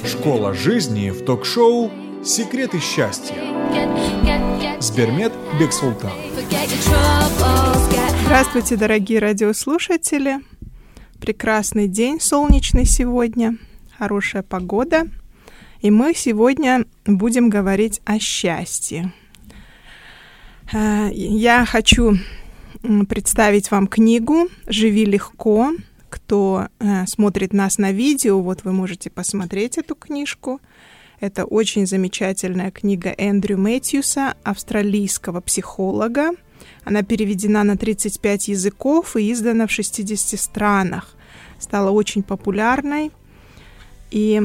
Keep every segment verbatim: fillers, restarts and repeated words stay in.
Школа жизни в ток-шоу «Секреты счастья». Сбермет Бексултан. Здравствуйте, дорогие радиослушатели. Прекрасный день, солнечный сегодня, хорошая погода. И мы сегодня будем говорить о счастье. Я хочу представить вам книгу «Живи легко». Кто смотрит нас на видео, вот вы можете посмотреть эту книжку. Это очень замечательная книга Эндрю Мэтьюса, австралийского психолога. Она переведена на тридцать пять языков и издана в шестидесяти странах. Стала очень популярной. И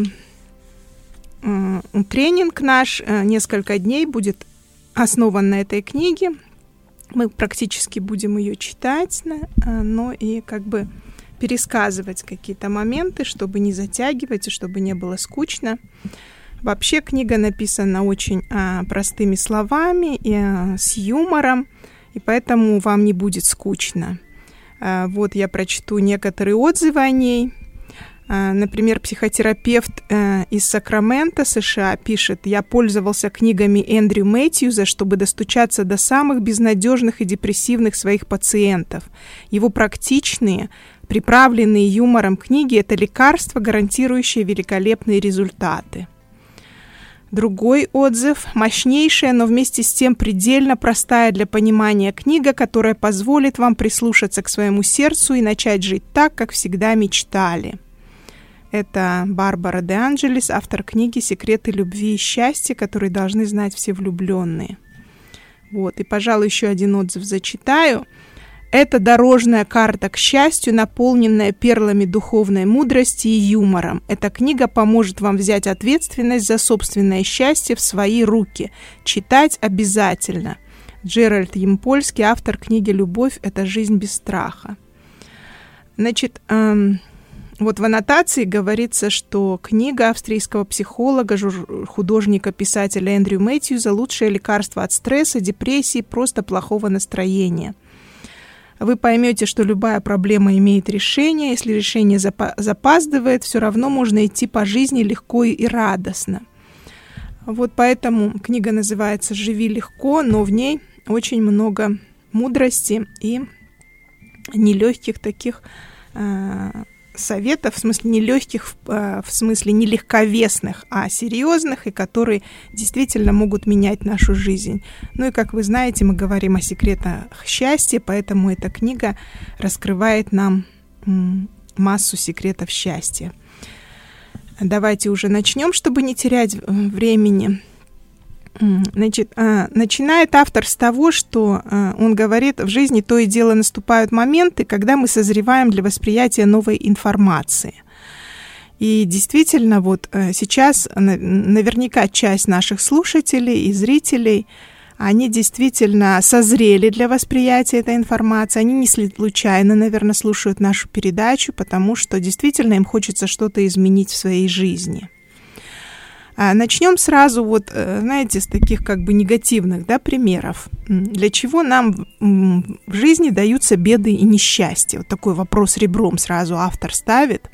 э, тренинг наш э, несколько дней будет основан на этой книге. Мы практически будем ее читать, э, но и как бы пересказывать какие-то моменты, чтобы не затягивать и чтобы не было скучно. Вообще книга написана очень а, простыми словами и а, с юмором, и поэтому вам не будет скучно. А, вот я прочту некоторые отзывы о ней. А, например, психотерапевт а, из Сакрамента, США, пишет: «Я пользовался книгами Эндрю Мэтьюза, чтобы достучаться до самых безнадежных и депрессивных своих пациентов. Его практичные, приправленные юмором книги – это лекарство, гарантирующее великолепные результаты». Другой отзыв: «Мощнейшая, но вместе с тем предельно простая для понимания книга, которая позволит вам прислушаться к своему сердцу и начать жить так, как всегда мечтали». Это Барбара де Анджелес, автор книги «Секреты любви и счастья, которые должны знать все влюбленные». Вот, и, пожалуй, еще один отзыв зачитаю. «Это дорожная карта к счастью, наполненная перлами духовной мудрости и юмором. Эта книга поможет вам взять ответственность за собственное счастье в свои руки. Читать обязательно». Джеральд Ямпольский, автор книги «Любовь – это жизнь без страха». Значит, эм, вот в аннотации говорится, что книга австрийского психолога, жур, художника, писателя Эндрю Мэтьюза «Лучшее лекарство от стресса, депрессии, просто плохого настроения». Вы поймете, что любая проблема имеет решение. Если решение запаздывает, все равно можно идти по жизни легко и радостно. Вот поэтому книга называется «Живи легко», но в ней очень много мудрости и нелегких таких э, советов, в смысле нелегких, э, в смысле не легковесных, а серьезных, и которые действительно могут менять нашу жизнь. Ну и, как вы знаете, мы говорим о секретах счастья, поэтому эта книга раскрывает нам м, массу секретов счастья. Давайте уже начнем, чтобы не терять времени. Значит, э, начинает автор с того, что э, он говорит: в жизни то и дело наступают моменты, когда мы созреваем для восприятия новой информации. И действительно, вот э, сейчас на, наверняка часть наших слушателей и зрителей, они действительно созрели для восприятия этой информации. Они не случайно, наверное, слушают нашу передачу, потому что действительно им хочется что-то изменить в своей жизни. Начнем сразу, вот, знаете, с таких как бы негативных, да, примеров. Для чего нам в жизни даются беды и несчастья? Вот такой вопрос ребром сразу автор ставит.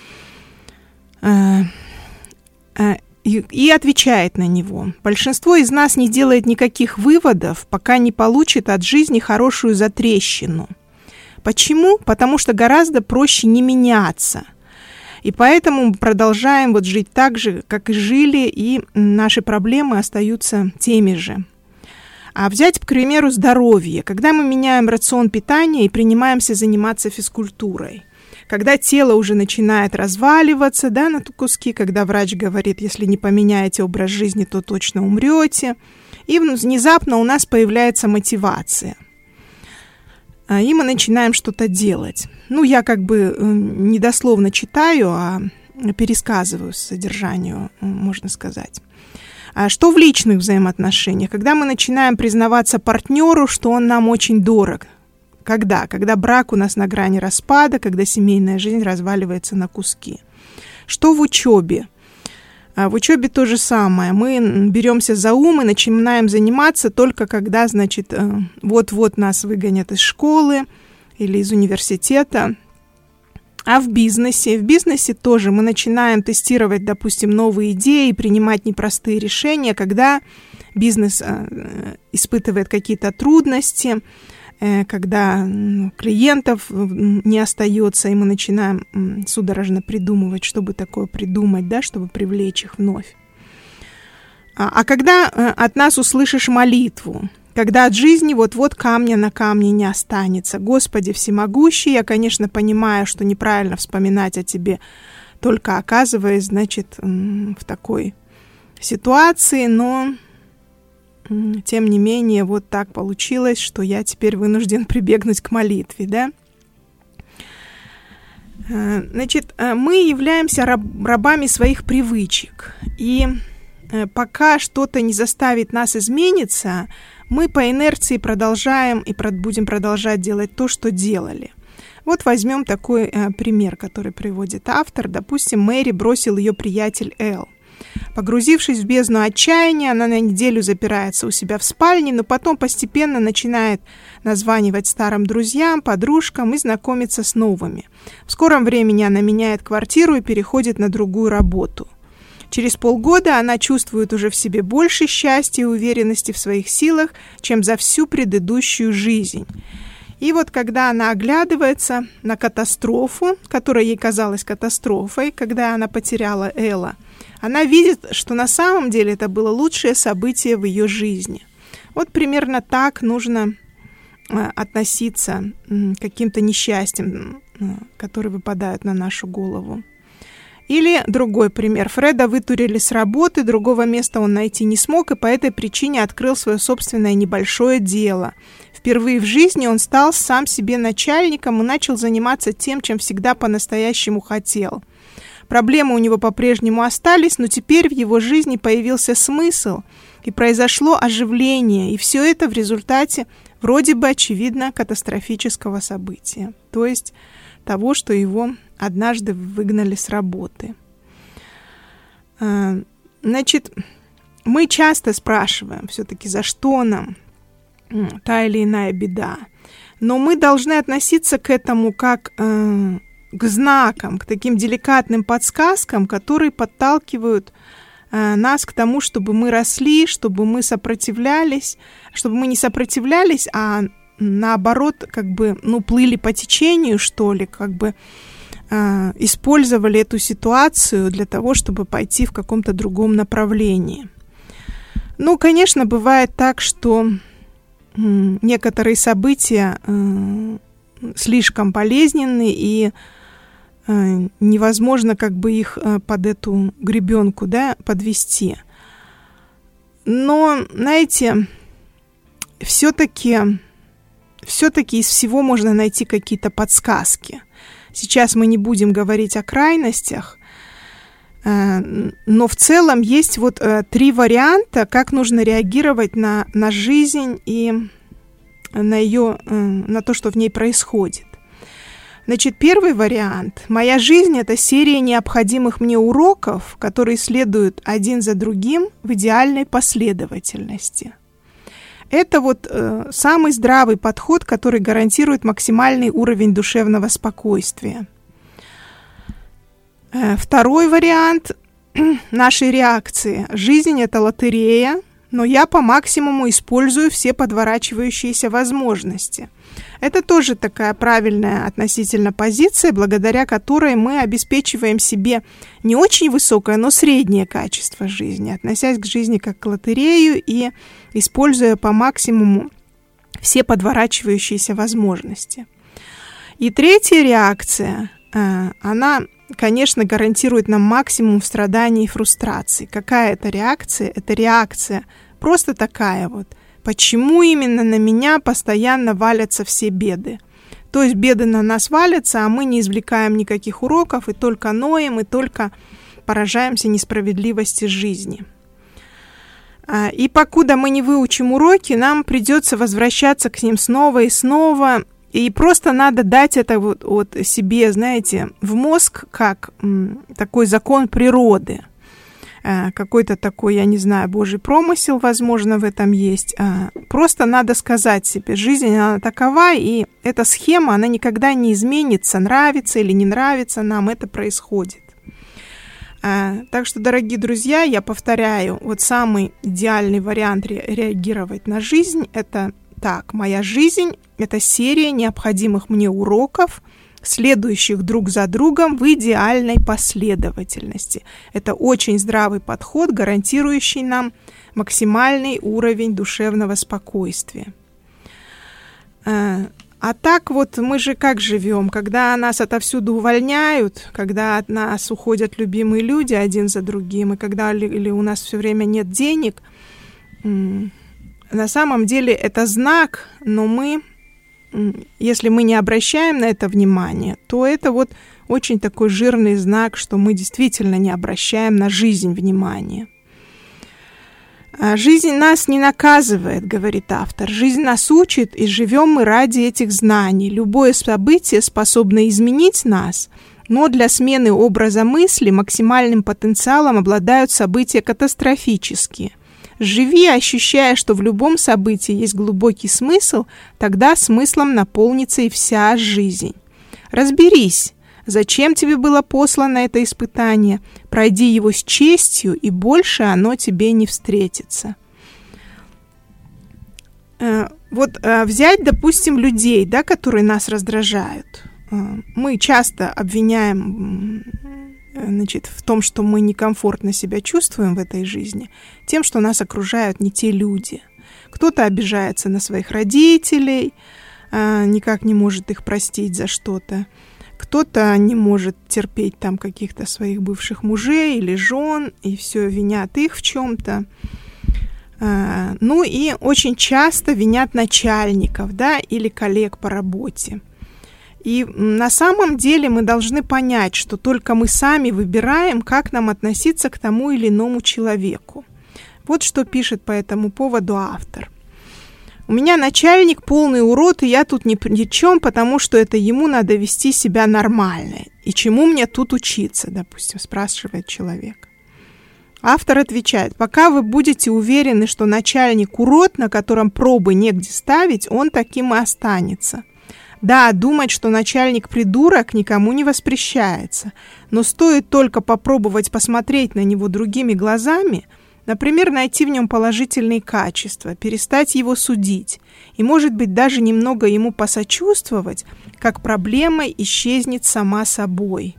И отвечает на него. Большинство из нас не делает никаких выводов, пока не получит от жизни хорошую затрещину. Почему? Потому что гораздо проще не меняться. И поэтому мы продолжаем вот жить так же, как и жили, и наши проблемы остаются теми же. А взять, к примеру, здоровье. Когда мы меняем рацион питания и принимаемся заниматься физкультурой. Когда тело уже начинает разваливаться, да, на куски, когда врач говорит: если не поменяете образ жизни, то точно умрете. И внезапно у нас появляется мотивация. И мы начинаем что-то делать. Ну, я как бы не дословно читаю, а пересказываю содержанию, можно сказать. А что в личных взаимоотношениях? Когда мы начинаем признаваться партнеру, что он нам очень дорог. Когда? Когда брак у нас на грани распада, когда семейная жизнь разваливается на куски. Что в учебе? В учебе то же самое. Мы беремся за ум и начинаем заниматься только когда, значит, вот-вот нас выгонят из школы или из университета. А в бизнесе? В бизнесе тоже мы начинаем тестировать, допустим, новые идеи, принимать непростые решения, когда бизнес э, испытывает какие-то трудности, э, когда ну, клиентов не остается, и мы начинаем э, судорожно придумывать, чтобы такое придумать, да, чтобы привлечь их вновь. А, а когда э, от нас услышишь молитву, когда от жизни вот-вот камня на камне не останется. Господи всемогущий, я, конечно, понимаю, что неправильно вспоминать о Тебе, только оказываясь, значит, в такой ситуации, но, тем не менее, вот так получилось, что я теперь вынужден прибегнуть к молитве, да? Значит, мы являемся раб- рабами своих привычек, и пока что-то не заставит нас измениться, мы по инерции продолжаем и будем продолжать делать то, что делали. Вот возьмем такой э, пример, который приводит автор. Допустим, Мэри бросил ее приятель Эл. Погрузившись в бездну отчаяния, она на неделю запирается у себя в спальне, но потом постепенно начинает названивать старым друзьям, подружкам и знакомиться с новыми. В скором времени она меняет квартиру и переходит на другую работу. Через полгода она чувствует уже в себе больше счастья и уверенности в своих силах, чем за всю предыдущую жизнь. И вот когда она оглядывается на катастрофу, которая ей казалась катастрофой, когда она потеряла Элла, она видит, что на самом деле это было лучшее событие в ее жизни. Вот примерно так нужно относиться к каким-то несчастьям, которые выпадают на нашу голову. Или другой пример. Фреда вытурили с работы, другого места он найти не смог, и по этой причине открыл свое собственное небольшое дело. Впервые в жизни он стал сам себе начальником и начал заниматься тем, чем всегда по-настоящему хотел. Проблемы у него по-прежнему остались, но теперь в его жизни появился смысл, и произошло оживление, и все это в результате вроде бы очевидно катастрофического события, то есть того, что его однажды выгнали с работы. Значит, мы часто спрашиваем все-таки, за что нам та или иная беда, но мы должны относиться к этому как э, к знакам, к таким деликатным подсказкам, которые подталкивают э, нас к тому, чтобы мы росли, чтобы мы сопротивлялись, чтобы мы не сопротивлялись, а наоборот, как бы, ну, плыли по течению, что ли, как бы э, использовали эту ситуацию для того, чтобы пойти в каком-то другом направлении. Ну, конечно, бывает так, что э, некоторые события э, слишком болезненны, и э, невозможно как бы их э, под эту гребенку, да, подвести. Но, знаете, все-таки... Все-таки из всего можно найти какие-то подсказки. Сейчас мы не будем говорить о крайностях, но в целом есть вот три варианта, как нужно реагировать на, на жизнь и на, ее, на то, что в ней происходит. Значит, первый вариант. Моя жизнь – это серия необходимых мне уроков, которые следуют один за другим в идеальной последовательности. Это вот э, самый здравый подход, который гарантирует максимальный уровень душевного спокойствия. Э, второй вариант нашей реакции. Жизнь – это лотерея, но я по максимуму использую все подворачивающиеся возможности. Это тоже такая правильная относительно позиция, благодаря которой мы обеспечиваем себе не очень высокое, но среднее качество жизни, относясь к жизни как к лотерею и используя по максимуму все подворачивающиеся возможности. И третья реакция, она, конечно, гарантирует нам максимум страданий и фрустраций. Какая это реакция? Это реакция просто такая вот. Почему именно на меня постоянно валятся все беды? То есть беды на нас валятся, а мы не извлекаем никаких уроков, и только ноем, и только поражаемся несправедливости жизни. И покуда мы не выучим уроки, нам придется возвращаться к ним снова и снова, и просто надо дать это вот, вот себе, знаете, в мозг, как м, такой закон природы. какой-то такой, я не знаю, Божий промысел, возможно, в этом есть. Просто надо сказать себе, жизнь, она такова, и эта схема, она никогда не изменится, нравится или не нравится нам, это происходит. Так что, дорогие друзья, я повторяю, вот самый идеальный вариант ре- реагировать на жизнь – это так, моя жизнь – это серия необходимых мне уроков, следующих друг за другом в идеальной последовательности. Это очень здравый подход, гарантирующий нам максимальный уровень душевного спокойствия. А так вот мы же как живем, когда нас отовсюду увольняют, когда от нас уходят любимые люди один за другим, и когда или у нас все время нет денег, на самом деле это знак, но мы... Если мы не обращаем на это внимание, то это вот очень такой жирный знак, что мы действительно не обращаем на жизнь внимания. «Жизнь нас не наказывает», — говорит автор. «Жизнь нас учит, и живем мы ради этих знаний. Любое событие способно изменить нас, но для смены образа мысли максимальным потенциалом обладают события катастрофические. Живи, ощущая, что в любом событии есть глубокий смысл, тогда смыслом наполнится и вся жизнь. Разберись, зачем тебе было послано это испытание, пройди его с честью, и больше оно тебе не встретится». Вот взять, допустим, людей, да, которые нас раздражают. Мы часто обвиняем... Значит, в том, что мы некомфортно себя чувствуем в этой жизни, тем, что нас окружают не те люди. Кто-то обижается на своих родителей, никак не может их простить за что-то. Кто-то не может терпеть там каких-то своих бывших мужей или жен, и все винят их в чем-то. Ну и очень часто винят начальников, да, или коллег по работе. И на самом деле мы должны понять, что только мы сами выбираем, как нам относиться к тому или иному человеку. Вот что пишет по этому поводу автор. «У меня начальник полный урод, и я тут ни при чем, потому что это ему надо вести себя нормально. И чему мне тут учиться?» допустим, спрашивает человек. Автор отвечает: «Пока вы будете уверены, что начальник урод, на котором пробы негде ставить, он таким и останется. Да, думать, что начальник придурок, никому не воспрещается, но стоит только попробовать посмотреть на него другими глазами, например, найти в нем положительные качества, перестать его судить и, может быть, даже немного ему посочувствовать, как проблема исчезнет сама собой».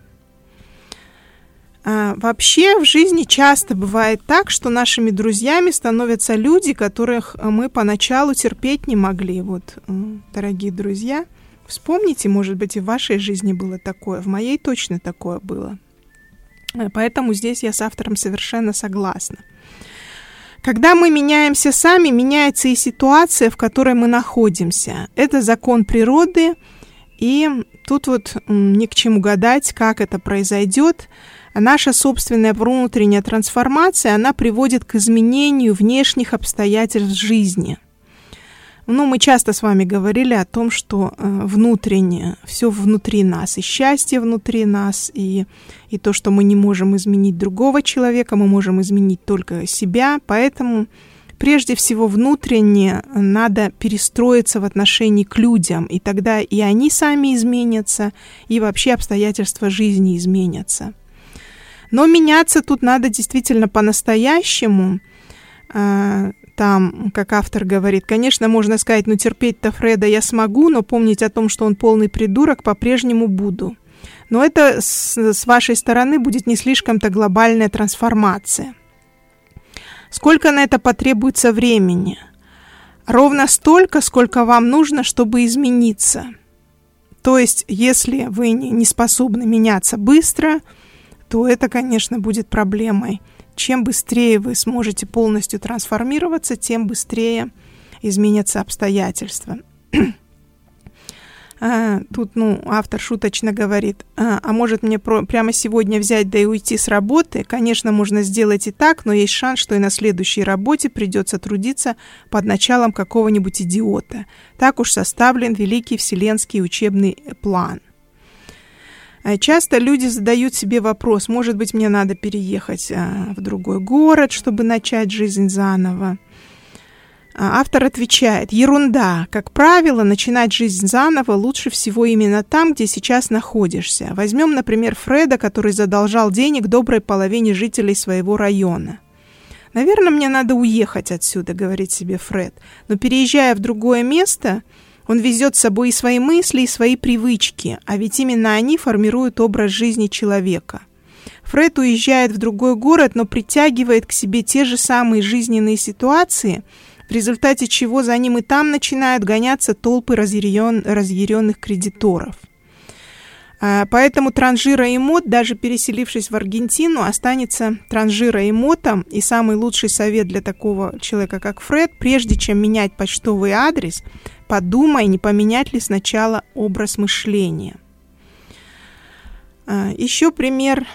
А, вообще в жизни часто бывает так, что нашими друзьями становятся люди, которых мы поначалу терпеть не могли. Вот, дорогие друзья, вспомните, может быть, и в вашей жизни было такое, в моей точно такое было. Поэтому здесь я с автором совершенно согласна. Когда мы меняемся сами, меняется и ситуация, в которой мы находимся. Это закон природы, и тут вот ни к чему гадать, как это произойдет. Наша собственная внутренняя трансформация, она приводит к изменению внешних обстоятельств жизни. Ну, мы часто с вами говорили о том, что э, внутреннее, все внутри нас, и счастье внутри нас, и, и то, что мы не можем изменить другого человека, мы можем изменить только себя, поэтому прежде всего внутренне надо перестроиться в отношении к людям, и тогда и они сами изменятся, и вообще обстоятельства жизни изменятся. Но меняться тут надо действительно по-настоящему. Там, как автор говорит, конечно, можно сказать, ну терпеть-то Фреда я смогу, но помнить о том, что он полный придурок, по-прежнему буду. Но это с, с вашей стороны будет не слишком-то глобальная трансформация. Сколько на это потребуется времени? Ровно столько, сколько вам нужно, чтобы измениться. То есть, если вы не способны меняться быстро, то это, конечно, будет проблемой. Чем быстрее вы сможете полностью трансформироваться, тем быстрее изменятся обстоятельства. Тут, ну, автор шуточно говорит: а, а может мне про- прямо сегодня взять да и уйти с работы? Конечно, можно сделать и так, но есть шанс, что и на следующей работе придется трудиться под началом какого-нибудь идиота. Так уж составлен великий вселенский учебный план. Часто люди задают себе вопрос, может быть, мне надо переехать в другой город, чтобы начать жизнь заново. Автор отвечает: ерунда. Как правило, начинать жизнь заново лучше всего именно там, где сейчас находишься. Возьмем, например, Фреда, который задолжал денег доброй половине жителей своего района. «Наверное, мне надо уехать отсюда», — говорит себе Фред. Но переезжая в другое место, он везет с собой и свои мысли, и свои привычки, а ведь именно они формируют образ жизни человека. Фред уезжает в другой город, но притягивает к себе те же самые жизненные ситуации, в результате чего за ним и там начинают гоняться толпы разъярен, разъяренных кредиторов. Поэтому Транжира Эмот, даже переселившись в Аргентину, останется Транжира Эмотом, и самый лучший совет для такого человека, как Фред, прежде чем менять почтовый адрес, подумай, не поменять ли сначала образ мышления. Еще пример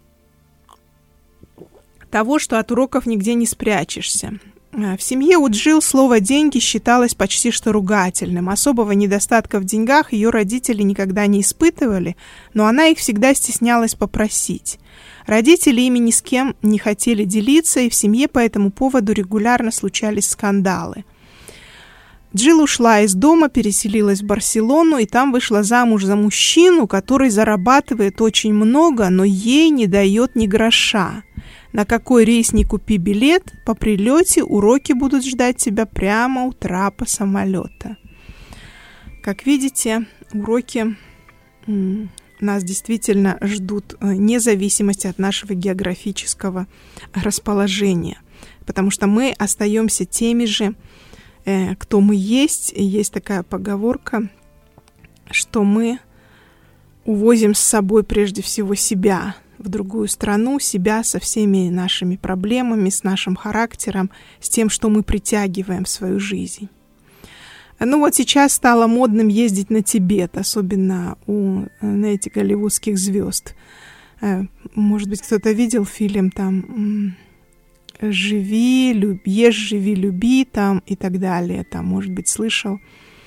того, что от уроков нигде не спрячешься. В семье у Джилл слово «деньги» считалось почти что ругательным. Особого недостатка в деньгах ее родители никогда не испытывали, но она их всегда стеснялась попросить. Родители ими ни с кем не хотели делиться, и в семье по этому поводу регулярно случались скандалы. Джилл ушла из дома, переселилась в Барселону, и там вышла замуж за мужчину, который зарабатывает очень много, но ей не дает ни гроша. На какой рейс ни купи билет, по прилете уроки будут ждать тебя прямо у трапа самолета. Как видите, уроки м, нас действительно ждут вне зависимости от нашего географического расположения, потому что мы остаемся теми же, э, кто мы есть. И есть такая поговорка, что мы увозим с собой прежде всего себя в другую страну, себя со всеми нашими проблемами, с нашим характером, с тем, что мы притягиваем в свою жизнь. Ну вот сейчас стало модным ездить на Тибет, особенно у, знаете, голливудских звезд. Может быть, кто-то видел фильм там «Живи, люб, ешь, живи, люби» там и так далее. Там, может быть, слышал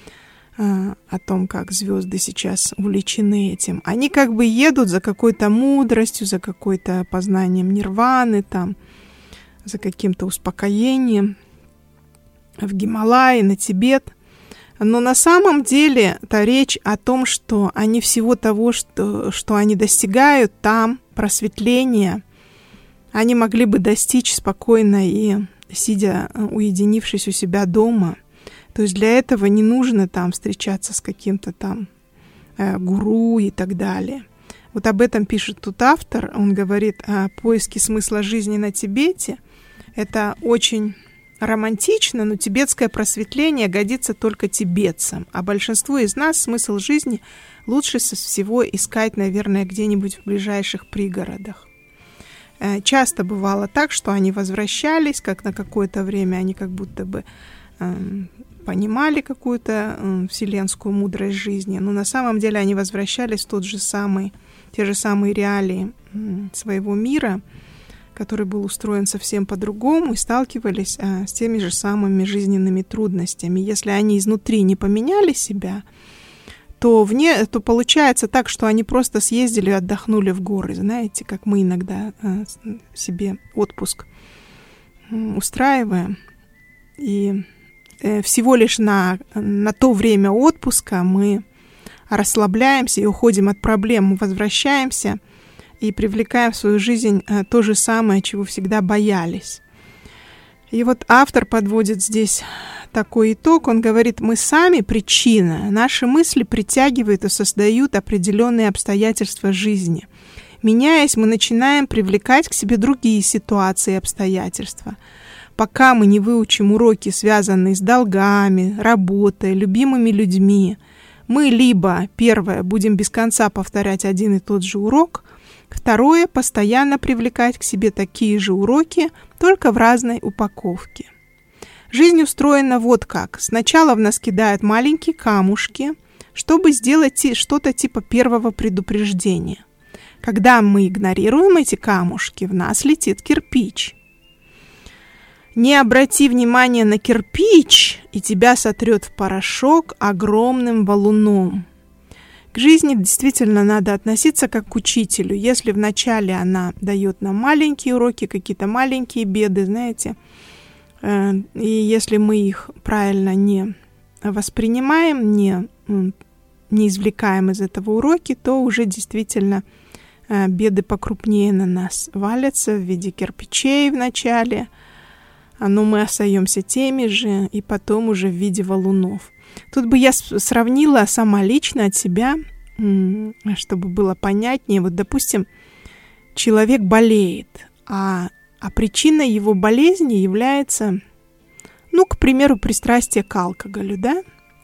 о том, как звезды сейчас увлечены этим. Они как бы едут за какой-то мудростью, за какой-то познанием нирваны, там, за каким-то успокоением в Гималаи, на Тибет. Но на самом деле это речь о том, что они всего того, что, что они достигают там, просветления, они могли бы достичь спокойно и сидя, уединившись у себя дома. То есть для этого не нужно там встречаться с каким-то там э, гуру и так далее. Вот об этом пишет тут автор. Он говорит о поиске смысла жизни на Тибете. Это очень романтично, но тибетское просветление годится только тибетцам. А большинству из нас смысл жизни лучше всего искать, наверное, где-нибудь в ближайших пригородах. Э, часто бывало так, что они возвращались, как на какое-то время они как будто бы э, понимали какую-то э, вселенскую мудрость жизни, но на самом деле они возвращались в тот же самый, те же самые реалии э, своего мира, который был устроен совсем по-другому, и сталкивались э, с теми же самыми жизненными трудностями. Если они изнутри не поменяли себя, то, вне, то получается так, что они просто съездили и отдохнули в горы. Знаете, как мы иногда э, себе отпуск э, устраиваем, и всего лишь на, на то время отпуска мы расслабляемся и уходим от проблем, мы возвращаемся и привлекаем в свою жизнь то же самое, чего всегда боялись. И вот автор подводит здесь такой итог, он говорит: мы сами причина, наши мысли притягивают и создают определенные обстоятельства жизни. Меняясь, мы начинаем привлекать к себе другие ситуации и обстоятельства. Пока мы не выучим уроки, связанные с долгами, работой, любимыми людьми, мы либо, первое, будем без конца повторять один и тот же урок, второе, постоянно привлекать к себе такие же уроки, только в разной упаковке. Жизнь устроена вот как. Сначала в нас кидают маленькие камушки, чтобы сделать что-то типа первого предупреждения. Когда мы игнорируем эти камушки, в нас летит кирпич. Не обрати внимания на кирпич, и тебя сотрет в порошок огромным валуном. К жизни действительно надо относиться как к учителю. Если вначале она дает нам маленькие уроки, какие-то маленькие беды, знаете, и если мы их правильно не воспринимаем, не, не извлекаем из этого уроки, то уже действительно беды покрупнее на нас валятся в виде кирпичей вначале, но мы остаемся теми же, и потом уже в виде валунов. Тут бы я сравнила сама лично от себя, чтобы было понятнее. Вот, допустим, человек болеет, а, а причиной его болезни является, ну, к примеру, пристрастие к алкоголю, да?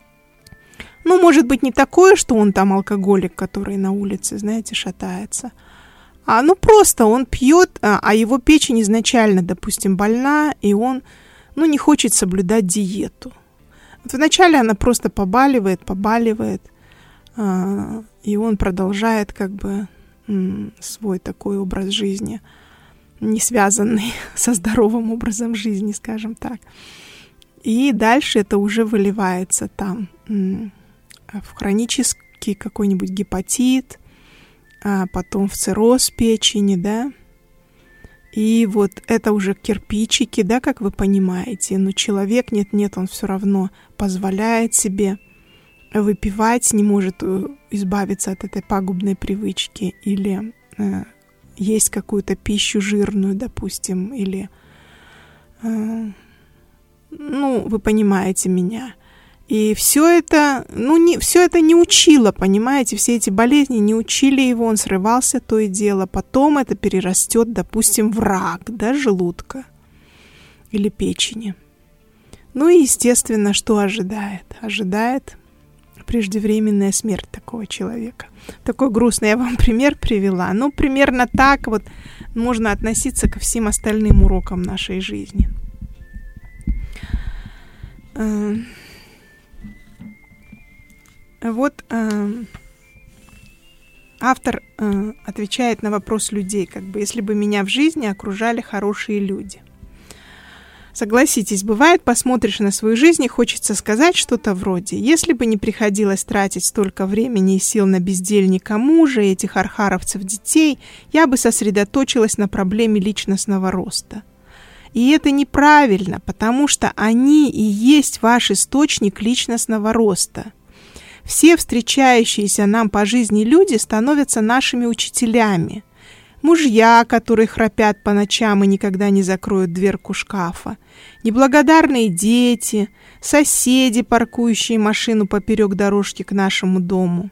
Ну, может быть, не такое, что он там алкоголик, который на улице, знаете, шатается, а ну просто он пьет, а, а его печень изначально, допустим, больна, и он, ну, не хочет соблюдать диету. Вот вначале она просто побаливает, побаливает, а, и он продолжает как бы м, свой такой образ жизни, не связанный со здоровым образом жизни, скажем так. И дальше это уже выливается там м, в хронический какой-нибудь гепатит, а потом в цирроз печени, да. И вот это уже кирпичики, да, как вы понимаете. Но человек, нет-нет, он все равно позволяет себе выпивать, не может избавиться от этой пагубной привычки. Или э, есть какую-то пищу жирную, допустим, или... Э, ну, вы понимаете меня. И все это, ну, не, все это не учило, понимаете, все эти болезни не учили его, он срывался то и дело. Потом это перерастет, допустим, в рак, да, желудка или печени. Ну и, естественно, что ожидает? Ожидает преждевременная смерть такого человека. Такой грустный я вам пример привела. Ну, примерно так вот можно относиться ко всем остальным урокам нашей жизни. Вот э, автор э, отвечает на вопрос людей, как бы, если бы меня в жизни окружали хорошие люди. Согласитесь, бывает, посмотришь на свою жизнь и хочется сказать что-то вроде: если бы не приходилось тратить столько времени и сил на бездельника мужа и этих архаровцев детей, я бы сосредоточилась на проблеме личностного роста. И это неправильно, потому что они и есть ваш источник личностного роста. Все встречающиеся нам по жизни люди становятся нашими учителями. Мужья, которые храпят по ночам и никогда не закроют дверку шкафа. Неблагодарные дети, соседи, паркующие машину поперек дорожки к нашему дому.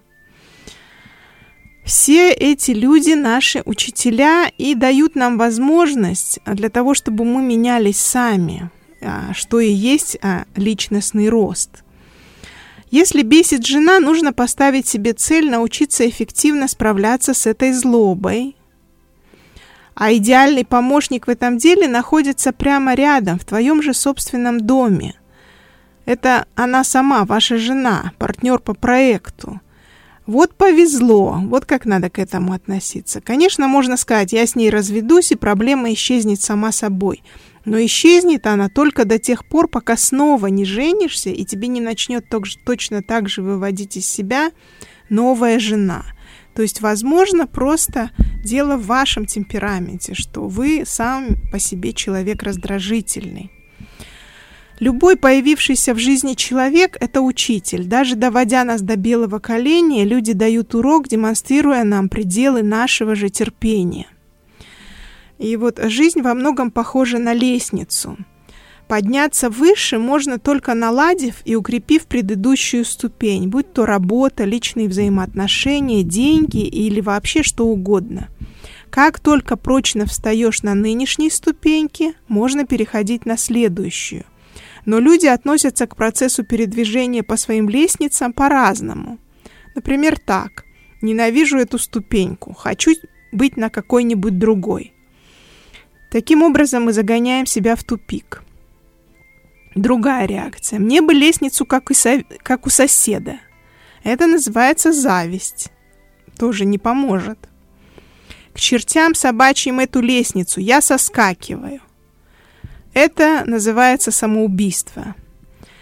Все эти люди наши учителя и дают нам возможность для того, чтобы мы менялись сами, что и есть личностный рост. Если бесит жена, нужно поставить себе цель научиться эффективно справляться с этой злобой. А идеальный помощник в этом деле находится прямо рядом, в твоем же собственном доме. Это она сама, ваша жена, партнер по проекту. Вот повезло, вот как надо к этому относиться. Конечно, можно сказать, я с ней разведусь, и проблема исчезнет сама собой. Но исчезнет она только до тех пор, пока снова не женишься, и тебе не начнет точно так же выводить из себя новая жена. То есть, возможно, просто дело в вашем темпераменте, что вы сам по себе человек раздражительный. Любой появившийся в жизни человек – это учитель. Даже доводя нас до белого коленя, люди дают урок, демонстрируя нам пределы нашего же терпения. И вот жизнь во многом похожа на лестницу. Подняться выше можно только наладив и укрепив предыдущую ступень, будь то работа, личные взаимоотношения, деньги или вообще что угодно. Как только прочно встаешь на нынешней ступеньке, можно переходить на следующую. Но люди относятся к процессу передвижения по своим лестницам по-разному. Например, так: ненавижу эту ступеньку, хочу быть на какой-нибудь другой. Таким образом мы загоняем себя в тупик. Другая реакция: мне бы лестницу, как, и со... как у соседа. Это называется зависть. Тоже не поможет. К чертям собачьим эту лестницу, я соскакиваю. Это называется самоубийство.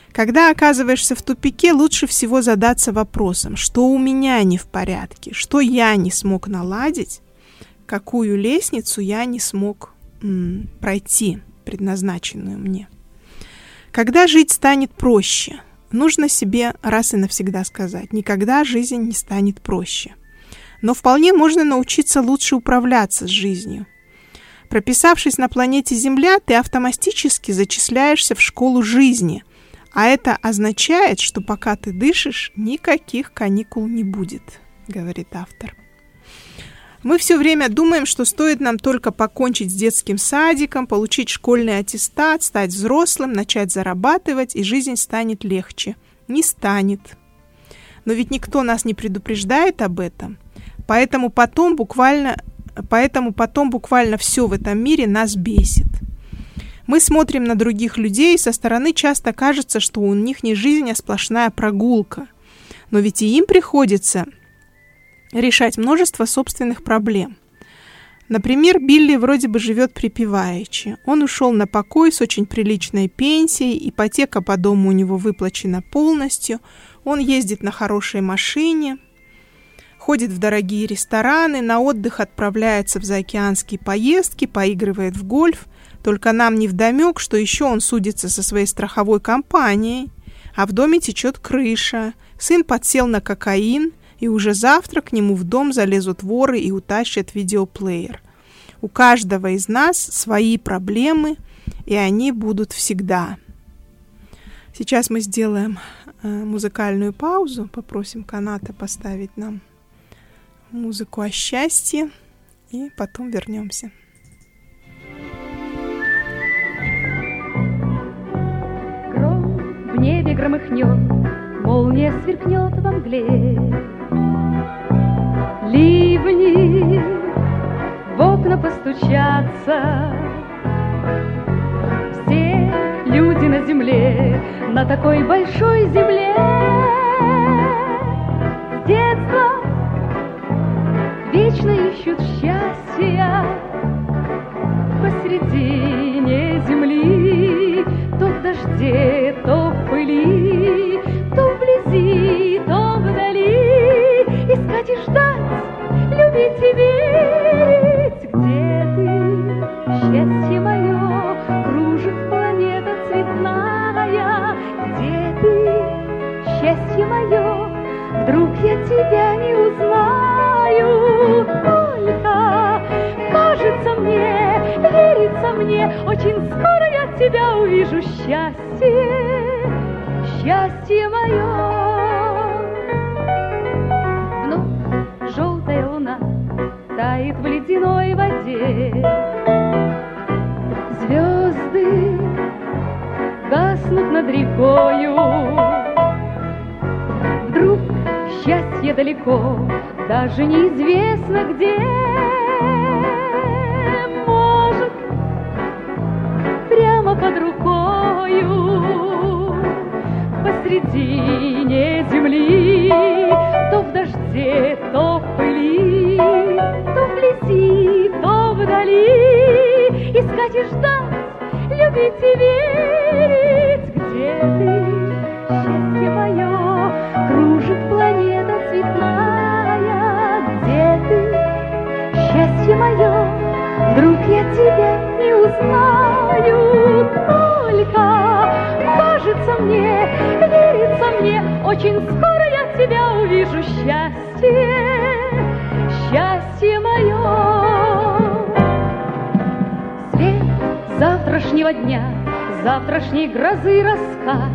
Когда оказываешься в тупике, лучше всего задаться вопросом, что у меня не в порядке, что я не смог наладить, какую лестницу я не смог м, пройти, предназначенную мне. Когда жить станет проще, нужно себе раз и навсегда сказать, никогда жизнь не станет проще. Но вполне можно научиться лучше управляться с жизнью. Прописавшись на планете Земля, ты автоматически зачисляешься в школу жизни, а это означает, что пока ты дышишь, никаких каникул не будет, говорит автор. Мы все время думаем, что стоит нам только покончить с детским садиком, получить школьный аттестат, стать взрослым, начать зарабатывать, и жизнь станет легче. Не станет. Но ведь никто нас не предупреждает об этом, поэтому потом буквально, поэтому потом буквально все в этом мире нас бесит. Мы смотрим на других людей, и со стороны часто кажется, что у них не жизнь, а сплошная прогулка. Но ведь и им приходится решать множество собственных проблем. Например, Билли вроде бы живет припеваючи. Он ушел на покой с очень приличной пенсией, ипотека по дому у него выплачена полностью, он ездит на хорошей машине, ходит в дорогие рестораны, на отдых отправляется в заокеанские поездки, поигрывает в гольф. Только нам невдомек, что еще он судится со своей страховой компанией, а в доме течет крыша, сын подсел на кокаин, и уже завтра к нему в дом залезут воры и утащат видеоплеер. У каждого из нас свои проблемы, и они будут всегда. Сейчас мы сделаем э, музыкальную паузу, попросим Каната поставить нам музыку о счастье, и потом вернемся. Гром в небе громыхнет, молния сверкнет во мгле. Ливни в окна постучатся. Все люди на земле, на такой большой земле, с детства вечно ищут счастья. Посредине земли, то в дожде, то в пыли, то вблизи, то вдали. Искать и ждать, любить и верить. Где ты, счастье мое, кружит планета цветная? Где ты, счастье мое, вдруг я тебя не узнаю? Только кажется мне, верится мне, очень скоро я тебя увижу. Счастье, счастье мое. Желтая луна тает в ледяной воде. Звезды гаснут над рекою. Вдруг счастье далеко, даже неизвестно где. Может, прямо под рукою, посредине земли, то в дожде, то в пыли, то вблизи, то вдали. Искать и ждать, любить и верить. Где ты, счастье мое, кружит планета цветная? Где ты, счастье мое, вдруг я тебя не узнаю? Только кажется мне, верится мне, очень скоро я тебя увижу. Счастье, счастье мое. Свет завтрашнего дня, завтрашней грозы раскат.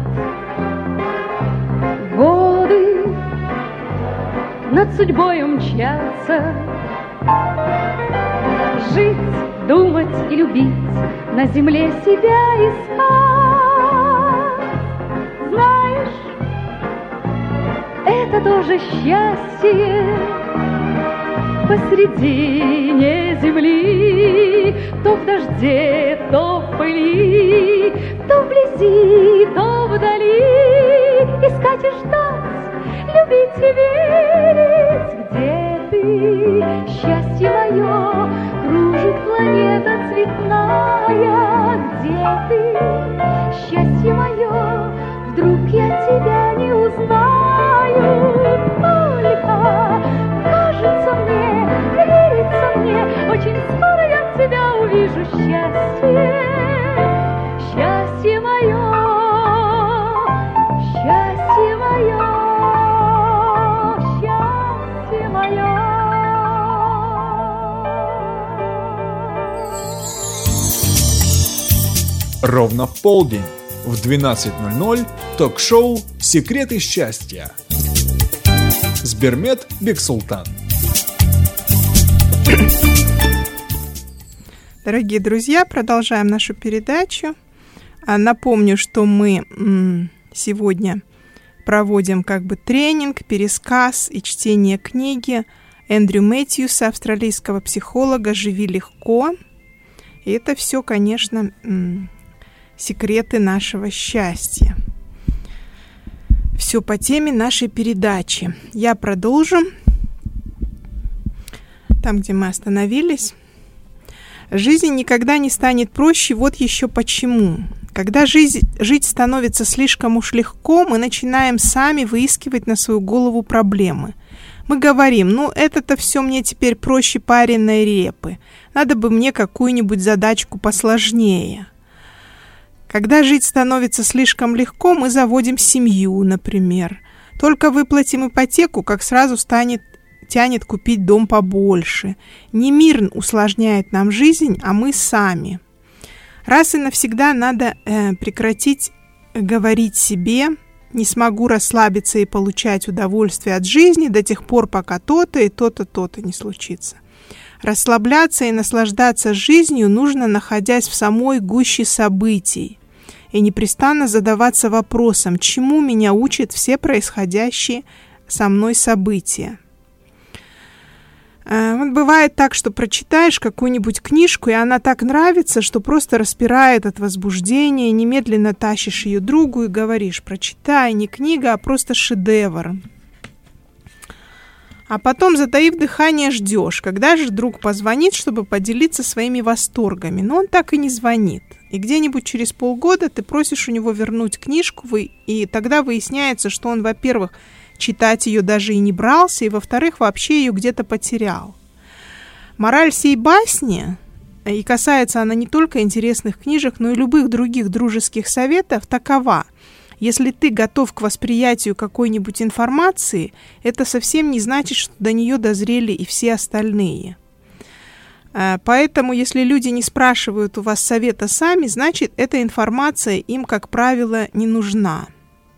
Годы над судьбой умчатся. Жить, думать и любить, на земле себя искать. Знаешь, это тоже счастье. Посредине земли, то в дожде, то в пыли, то вблизи, то вдали. Искать и ждать, любить и верить. Где ты, счастье мое, кружит планета цветная? Где ты, счастье мое, вдруг ровно в полдень, в двенадцать ноль ноль ток-шоу «Секреты счастья». Сбермет Бексултан. Дорогие друзья, продолжаем нашу передачу. Напомню, что мы сегодня проводим как бы тренинг, пересказ и чтение книги Эндрю Мэтьюса, австралийского психолога «Живи легко». И это все, конечно, секреты нашего счастья. Все по теме нашей передачи. Я продолжу там, где мы остановились. Жизнь никогда не станет проще, вот еще почему. Когда жизнь, жить становится слишком уж легко, мы начинаем сами выискивать на свою голову проблемы. Мы говорим, ну это-то все мне теперь проще пареной репы, надо бы мне какую-нибудь задачку посложнее. Когда жить становится слишком легко, мы заводим семью, например. Только выплатим ипотеку, как сразу станет тянет купить дом побольше. Не мир усложняет нам жизнь, а мы сами. Раз и навсегда надо э, прекратить говорить себе: не смогу расслабиться и получать удовольствие от жизни до тех пор, пока то-то и то-то, то-то не случится. Расслабляться и наслаждаться жизнью нужно, находясь в самой гуще событий, и непрестанно задаваться вопросом, чему меня учат все происходящие со мной события. Вот бывает так, что прочитаешь какую-нибудь книжку, и она так нравится, что просто распирает от возбуждения, немедленно тащишь ее другу и говоришь: прочитай, не книга, а просто шедевр. А потом, затаив дыхание, ждешь, когда же друг позвонит, чтобы поделиться своими восторгами, но он так и не звонит. И где-нибудь через полгода ты просишь у него вернуть книжку, и тогда выясняется, что он, во-первых, читать ее даже и не брался, и, во-вторых, вообще ее где-то потерял. Мораль сей басни, и касается она не только интересных книжек, но и любых других дружеских советов, такова: если ты готов к восприятию какой-нибудь информации, это совсем не значит, что до нее дозрели и все остальные. Поэтому, если люди не спрашивают у вас совета сами, значит, эта информация им, как правило, не нужна.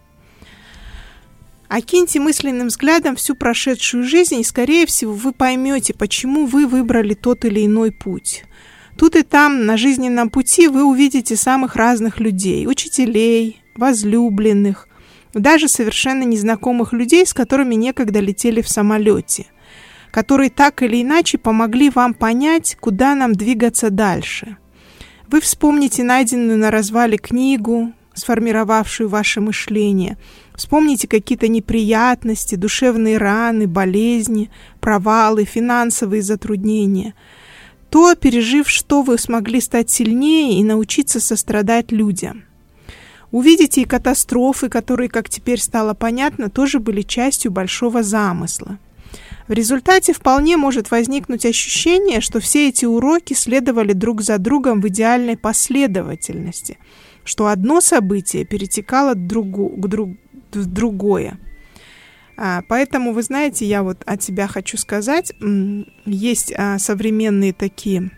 Окиньте мысленным взглядом всю прошедшую жизнь, и, скорее всего, вы поймете, почему вы выбрали тот или иной путь. Тут и там, на жизненном пути, вы увидите самых разных людей: учителей, возлюбленных, даже совершенно незнакомых людей, с которыми некогда летели в самолете, которые так или иначе помогли вам понять, куда нам двигаться дальше. Вы вспомните найденную на развале книгу, сформировавшую ваше мышление. Вспомните какие-то неприятности, душевные раны, болезни, провалы, финансовые затруднения. То, пережив что, вы смогли стать сильнее и научиться сострадать людям. Увидите и катастрофы, которые, как теперь стало понятно, тоже были частью большого замысла. В результате вполне может возникнуть ощущение, что все эти уроки следовали друг за другом в идеальной последовательности, что одно событие перетекало другу, к друг, в другое. А, поэтому, вы знаете, я вот от себя хочу сказать, есть а, современные такие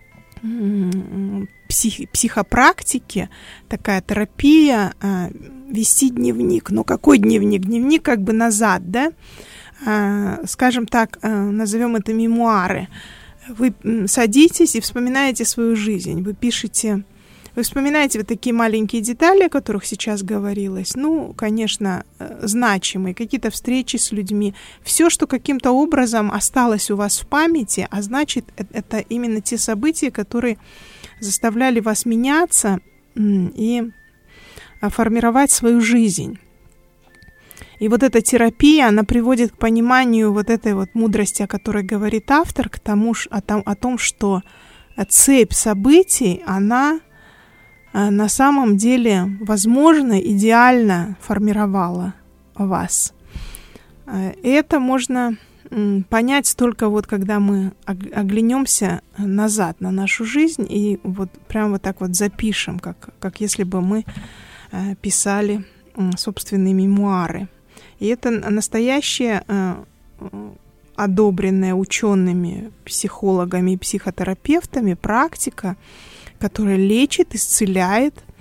м, псих, психопрактики, такая терапия, а, вести дневник. Но какой дневник? Дневник как бы назад, да? А, скажем так, а, назовем это мемуары. Вы садитесь и вспоминаете свою жизнь, вы пишете... Вы вспоминаете вот такие маленькие детали, о которых сейчас говорилось, ну, конечно, значимые, какие-то встречи с людьми, все, что каким-то образом осталось у вас в памяти, а значит, это именно те события, которые заставляли вас меняться и формировать свою жизнь. И вот эта терапия, она приводит к пониманию вот этой вот мудрости, о которой говорит автор, к тому, о том, о том, что цепь событий, она на самом деле, возможно, идеально формировала вас. Это можно понять только вот, когда мы оглянемся назад на нашу жизнь и вот прямо вот так вот запишем, как, как если бы мы писали собственные мемуары. И это настоящая, одобренная учеными, психологами и психотерапевтами практика, которая лечит, исцеляет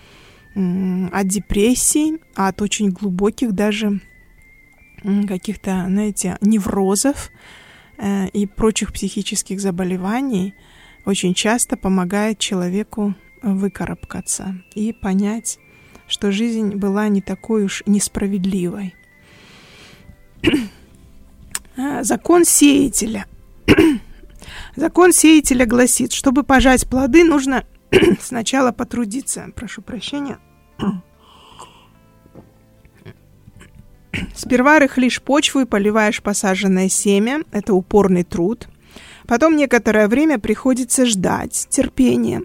от депрессий, от очень глубоких даже каких-то, знаете, неврозов и прочих психических заболеваний, очень часто помогает человеку выкарабкаться и понять, что жизнь была не такой уж несправедливой. Закон сеятеля. Закон сеятеля гласит, чтобы пожать плоды, нужно сначала потрудиться. Прошу прощения. Сперва рыхлишь почву и поливаешь посаженное семя. Это упорный труд. Потом некоторое время приходится ждать, терпение.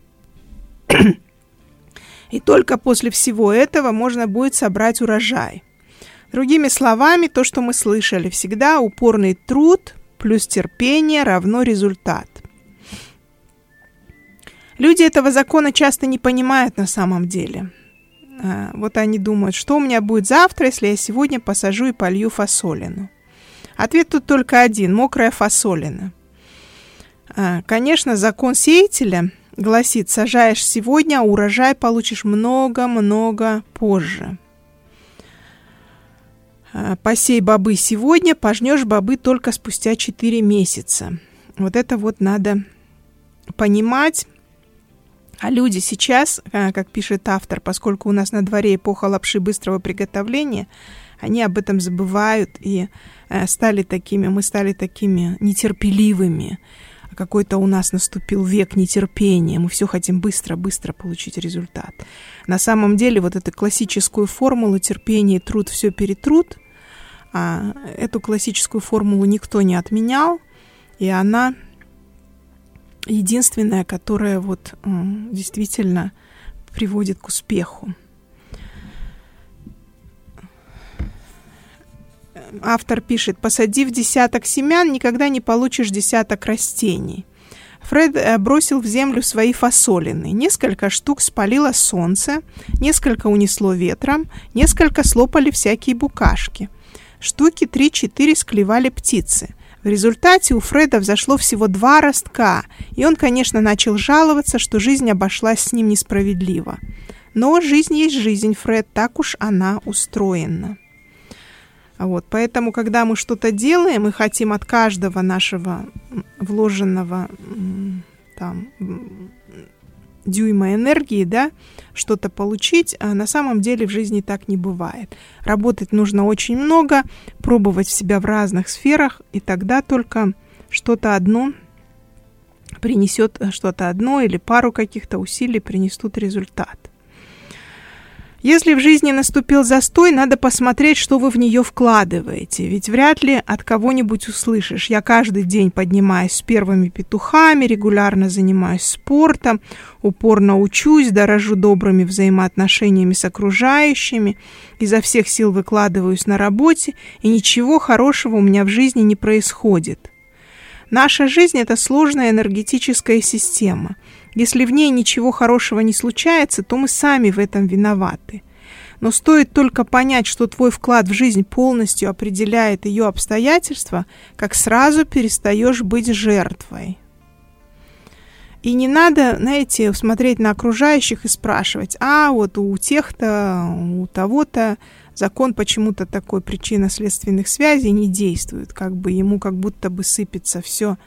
И только после всего этого можно будет собрать урожай. Другими словами, то, что мы слышали, всегда упорный труд плюс терпение равно результат. Люди этого закона часто не понимают на самом деле. Вот они думают, что у меня будет завтра, если я сегодня посажу и полью фасолину. Ответ тут только один – мокрая фасолина. Конечно, закон сеятеля гласит, сажаешь сегодня, а урожай получишь много-много позже. Посей бобы сегодня, пожнешь бобы только спустя четыре месяца. Вот это вот надо понимать. А люди сейчас, как пишет автор, поскольку у нас на дворе эпоха лапши быстрого приготовления, они об этом забывают и стали такими, мы стали такими нетерпеливыми. Какой-то у нас наступил век нетерпения, мы все хотим быстро-быстро получить результат. На самом деле вот эту классическую формулу терпение, труд, все перетрут, а эту классическую формулу никто не отменял, и она единственная, которая вот действительно приводит к успеху. Автор пишет, посадив десяток семян, никогда не получишь десяток растений. Фред бросил в землю свои фасолины. Несколько штук спалило солнце, несколько унесло ветром, несколько слопали всякие букашки. Штуки три-четыре склевали птицы. В результате у Фреда взошло всего два ростка, и он, конечно, начал жаловаться, что жизнь обошлась с ним несправедливо. Но жизнь есть жизнь, Фред, так уж она устроена. Вот, поэтому, когда мы что-то делаем, мы хотим от каждого нашего вложенного там, дюйма энергии, да, что-то получить, а на самом деле в жизни так не бывает. Работать нужно очень много, пробовать себя в разных сферах, и тогда только что-то одно принесет, что-то одно или пару каких-то усилий принесут результат. Если в жизни наступил застой, надо посмотреть, что вы в нее вкладываете, ведь вряд ли от кого-нибудь услышишь. Я каждый день поднимаюсь с первыми петухами, регулярно занимаюсь спортом, упорно учусь, дорожу добрыми взаимоотношениями с окружающими, изо всех сил выкладываюсь на работе, и ничего хорошего у меня в жизни не происходит. Наша жизнь – это сложная энергетическая система. Если в ней ничего хорошего не случается, то мы сами в этом виноваты. Но стоит только понять, что твой вклад в жизнь полностью определяет ее обстоятельства, как сразу перестаешь быть жертвой. И не надо, знаете, смотреть на окружающих и спрашивать, а вот у тех-то, у того-то закон почему-то такой причинно-следственных связей не действует, как бы ему как будто бы сыпется все,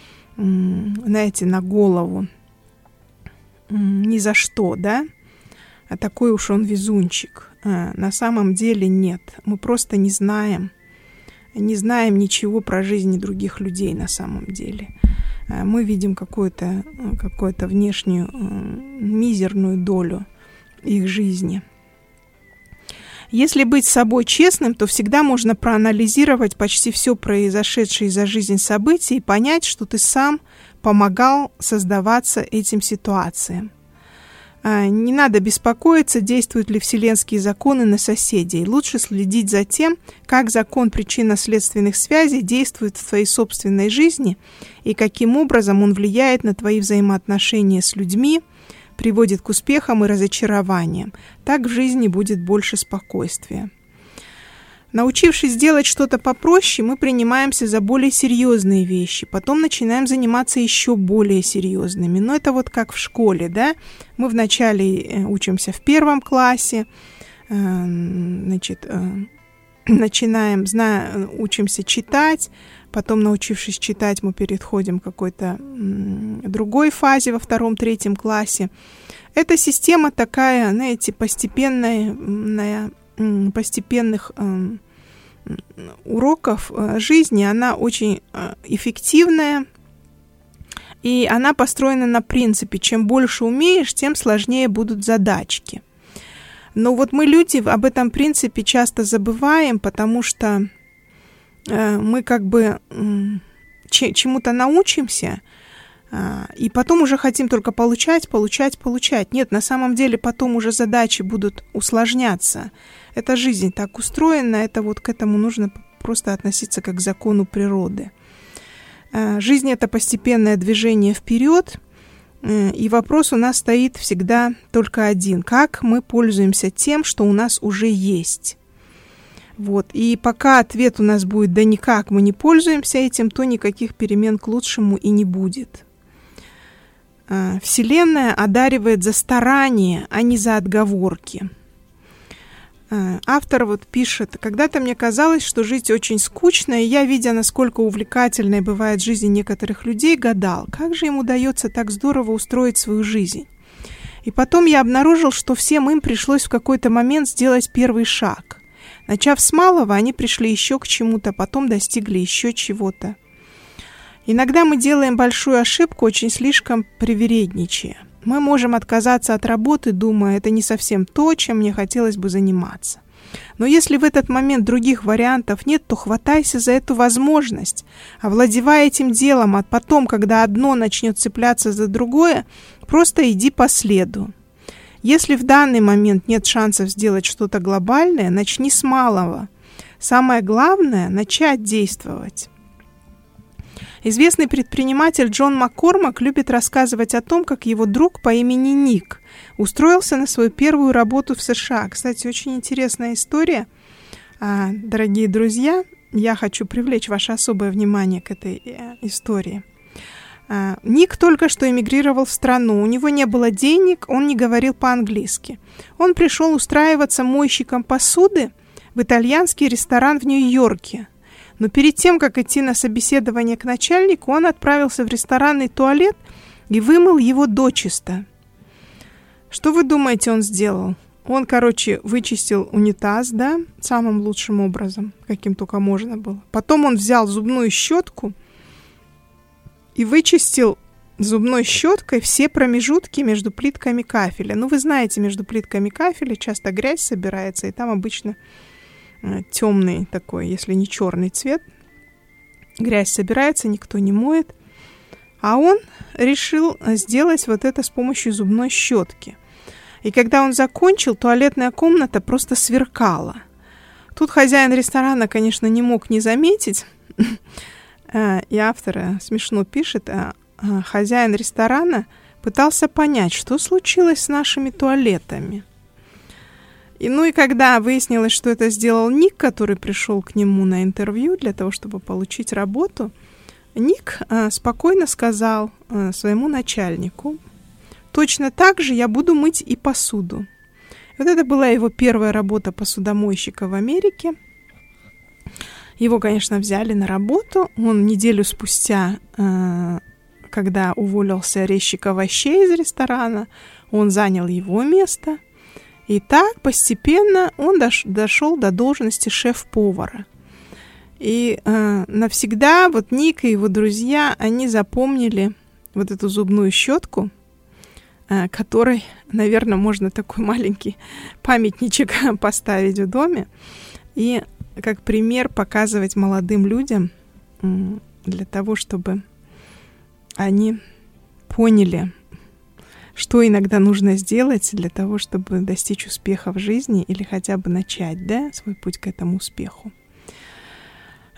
знаете, на голову. Ни за что, да? А такой уж он везунчик. А, на самом деле нет. Мы просто не знаем, не знаем ничего про жизни других людей на самом деле. А, мы видим какую-то, какую-то внешнюю мизерную долю их жизни. Если быть с собой честным, то всегда можно проанализировать почти все произошедшее за жизнь события и понять, что ты сам помогал создаваться этим ситуациям. Не надо беспокоиться, действуют ли вселенские законы на соседей. Лучше следить за тем, как закон причинно-следственных связей действует в твоей собственной жизни и каким образом он влияет на твои взаимоотношения с людьми, приводит к успехам и разочарованиям. Так в жизни будет больше спокойствия. Научившись делать что-то попроще, мы принимаемся за более серьезные вещи. Потом начинаем заниматься еще более серьезными. Но это вот как в школе, да? Мы вначале учимся в первом классе, значит, начинаем, зная, учимся читать. Потом, научившись читать, мы переходим к какой-то другой фазе во втором, третьем классе. Эта система такая, знаете, постепенная, постепенных э, уроков э, жизни, она очень э, эффективная, и она построена на принципе: чем больше умеешь, тем сложнее будут задачки. Но вот мы, люди, об этом принципе часто забываем, потому что э, мы как бы э, чему-то научимся, и потом уже хотим только получать, получать, получать. Нет, на самом деле потом уже задачи будут усложняться. Это жизнь так устроена, это вот к этому нужно просто относиться как к закону природы. Жизнь — это постепенное движение вперед, и вопрос у нас стоит всегда только один: как мы пользуемся тем, что у нас уже есть. Вот. И пока ответ у нас будет «да никак, мы не пользуемся этим», то никаких перемен к лучшему и не будет. Вселенная одаривает за старание, а не за отговорки. Автор вот пишет: «Когда-то мне казалось, что жить очень скучно, и я, видя, насколько увлекательной бывает жизнь некоторых людей, гадал, как же им удается так здорово устроить свою жизнь. И потом я обнаружил, что всем им пришлось в какой-то момент сделать первый шаг. Начав с малого, они пришли еще к чему-то, потом достигли еще чего-то. Иногда мы делаем большую ошибку, очень слишком привередничая. Мы можем отказаться от работы, думая, это не совсем то, чем мне хотелось бы заниматься. Но если в этот момент других вариантов нет, то хватайся за эту возможность, овладевай этим делом, а потом, когда одно начнет цепляться за другое, просто иди по следу. Если в данный момент нет шансов сделать что-то глобальное, начни с малого. Самое главное – начать действовать». Известный предприниматель Джон Маккормак любит рассказывать о том, как его друг по имени Ник устроился на свою первую работу в США. Кстати, очень интересная история. Дорогие друзья, я хочу привлечь ваше особое внимание к этой истории. Ник только что эмигрировал в страну, у него не было денег, он не говорил по-английски. Он пришел устраиваться мойщиком посуды в итальянский ресторан в Нью-Йорке. Но перед тем, как идти на собеседование к начальнику, он отправился в ресторанный туалет и вымыл его дочисто. Что вы думаете, он сделал? Он, короче, вычистил унитаз, да, самым лучшим образом, каким только можно было. Потом он взял зубную щетку и вычистил зубной щеткой все промежутки между плитками кафеля. Ну, вы знаете, между плитками кафеля часто грязь собирается, и там обычно темный такой, если не черный цвет. Грязь собирается, никто не моет. А он решил сделать вот это с помощью зубной щетки. И когда он закончил, туалетная комната просто сверкала. Тут хозяин ресторана, конечно, не мог не заметить. И автор смешно пишет, хозяин ресторана пытался понять, что случилось с нашими туалетами. И, ну и когда выяснилось, что это сделал Ник, который пришел к нему на интервью для того, чтобы получить работу, Ник а, спокойно сказал а, своему начальнику: «Точно так же я буду мыть и посуду». Вот это была его первая работа посудомойщика в Америке. Его, конечно, взяли на работу. Он неделю спустя, а, когда уволился резчик овощей из ресторана, он занял его место. И так постепенно он дош- дошел до должности шеф-повара. И э, навсегда вот Ник и его друзья, они запомнили вот эту зубную щетку, э, которой, наверное, можно такой маленький памятничек поставить в доме. И как пример показывать молодым людям э, для того, чтобы они поняли, что иногда нужно сделать для того, чтобы достичь успеха в жизни или хотя бы начать, да, свой путь к этому успеху.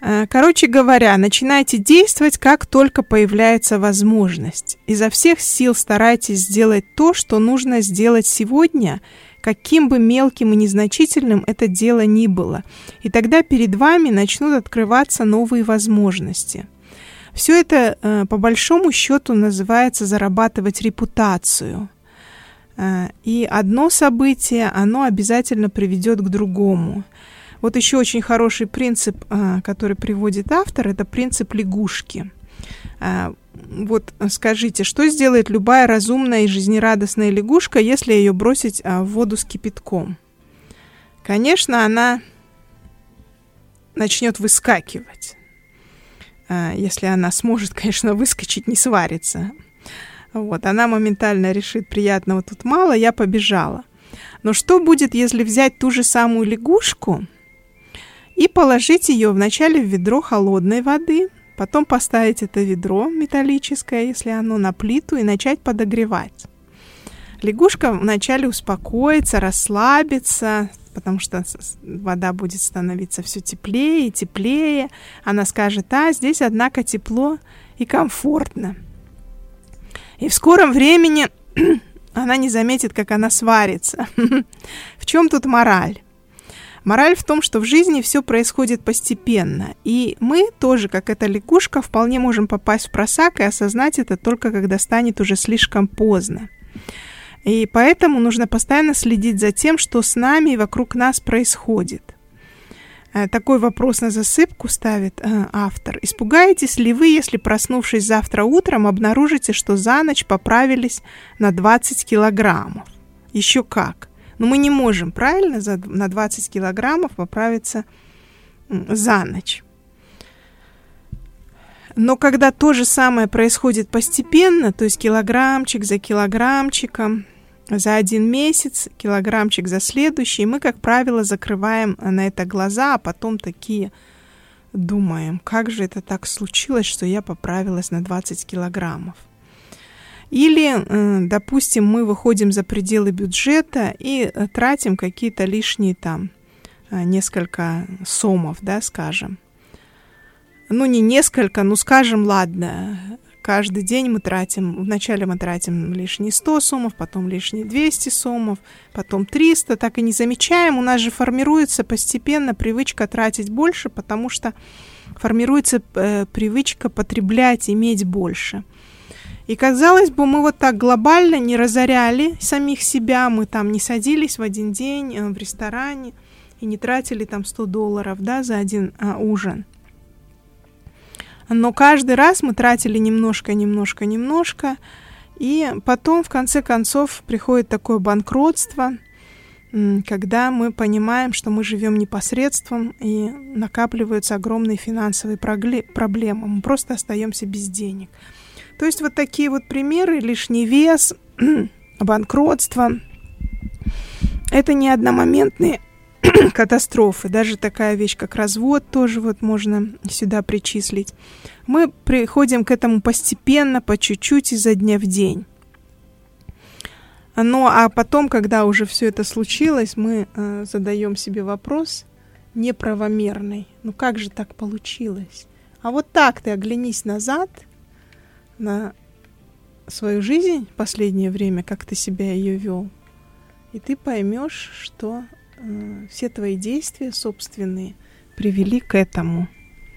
Короче говоря, начинайте действовать, как только появляется возможность. Изо всех сил старайтесь сделать то, что нужно сделать сегодня, каким бы мелким и незначительным это дело ни было. И тогда перед вами начнут открываться новые возможности. Все это, по большому счету, называется зарабатывать репутацию. И одно событие, оно обязательно приведет к другому. Вот еще очень хороший принцип, который приводит автор, это принцип лягушки. Вот скажите, что сделает любая разумная и жизнерадостная лягушка, если ее бросить в воду с кипятком? Конечно, она начнет выскакивать. Если она сможет, конечно, выскочить, не сварится. Вот, она моментально решит: приятного тут мало, я побежала. Но что будет, если взять ту же самую лягушку и положить ее вначале в ведро холодной воды, потом поставить это ведро металлическое, если оно на плиту, и начать подогревать? Лягушка вначале успокоится, расслабится, потому что вода будет становиться все теплее и теплее. Она скажет: а, здесь, однако, тепло и комфортно. И в скором времени она не заметит, как она сварится. В чем тут мораль? Мораль в том, что в жизни все происходит постепенно. И мы тоже, как эта лягушка, вполне можем попасть в просак и осознать это только когда станет уже слишком поздно. И поэтому нужно постоянно следить за тем, что с нами и вокруг нас происходит. Такой вопрос на засыпку ставит э, автор. Испугаетесь ли вы, если, проснувшись завтра утром, обнаружите, что за ночь поправились на двадцать килограммов? Еще как. Но мы не можем, правильно, за, на двадцать килограммов поправиться э, за ночь. Но когда то же самое происходит постепенно, то есть килограммчик за килограммчиком, за один месяц, килограммчик за следующий, мы, как правило, закрываем на это глаза, а потом такие думаем: как же это так случилось, что я поправилась на двадцать килограммов. Или, допустим, мы выходим за пределы бюджета и тратим какие-то лишние там несколько сомов, да, скажем. Ну, не несколько, ну, скажем, ладно. Каждый день мы тратим, вначале мы тратим лишние сто сомов, потом лишние двести сомов, потом триста, так и не замечаем. У нас же формируется постепенно привычка тратить больше, потому что формируется э, привычка потреблять, иметь больше. И, казалось бы, мы вот так глобально не разоряли самих себя, мы там не садились в один день э, в ресторане и не тратили там сто долларов, да, за один э, ужин. Но каждый раз мы тратили немножко, немножко, немножко, и потом, в конце концов, приходит такое банкротство, когда мы понимаем, что мы живем непосредством, и накапливаются огромные финансовые проблемы, мы просто остаемся без денег. То есть вот такие вот примеры: лишний вес, банкротство — это не одномоментные катастрофы. Даже такая вещь, как развод, тоже вот можно сюда причислить. Мы приходим к этому постепенно, по чуть-чуть, изо дня в день. Ну, а потом, когда уже все это случилось, мы э, задаем себе вопрос неправомерный. Ну, как же так получилось? А вот так ты оглянись назад на свою жизнь в последнее время, как ты себя ее вел, и ты поймешь, что все твои действия собственные привели к этому.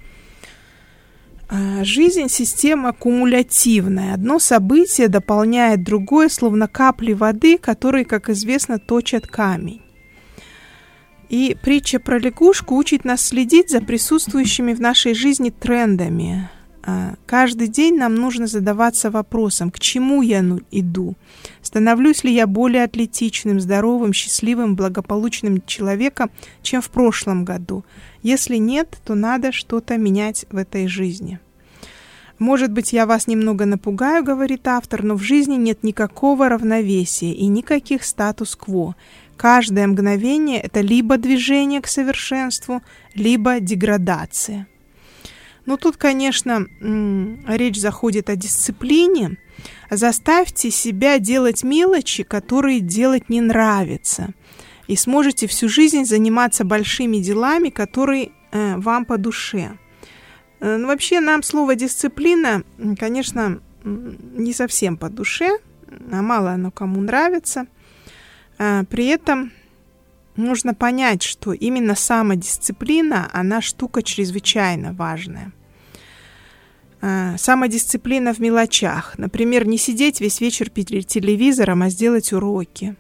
Жизнь — система кумулятивная. Одно событие дополняет другое, словно капли воды, которые, как известно, точат камень. И притча про лягушку учит нас следить за присутствующими в нашей жизни трендами. Каждый день нам нужно задаваться вопросом: к чему я иду? Становлюсь ли я более атлетичным, здоровым, счастливым, благополучным человеком, чем в прошлом году? Если нет, то надо что-то менять в этой жизни. Может быть, я вас немного напугаю, говорит автор, но в жизни нет никакого равновесия и никаких статус-кво. Каждое мгновение — это либо движение к совершенству, либо деградация. Ну, тут, конечно, речь заходит о дисциплине. Заставьте себя делать мелочи, которые делать не нравится. И сможете всю жизнь заниматься большими делами, которые э, вам по душе. Ну, вообще нам слово «дисциплина», конечно, не совсем по душе, а мало оно кому нравится. При этом нужно понять, что именно самодисциплина, она штука чрезвычайно важная. Самодисциплина в мелочах. Например, не сидеть весь вечер перед телевизором, а сделать уроки.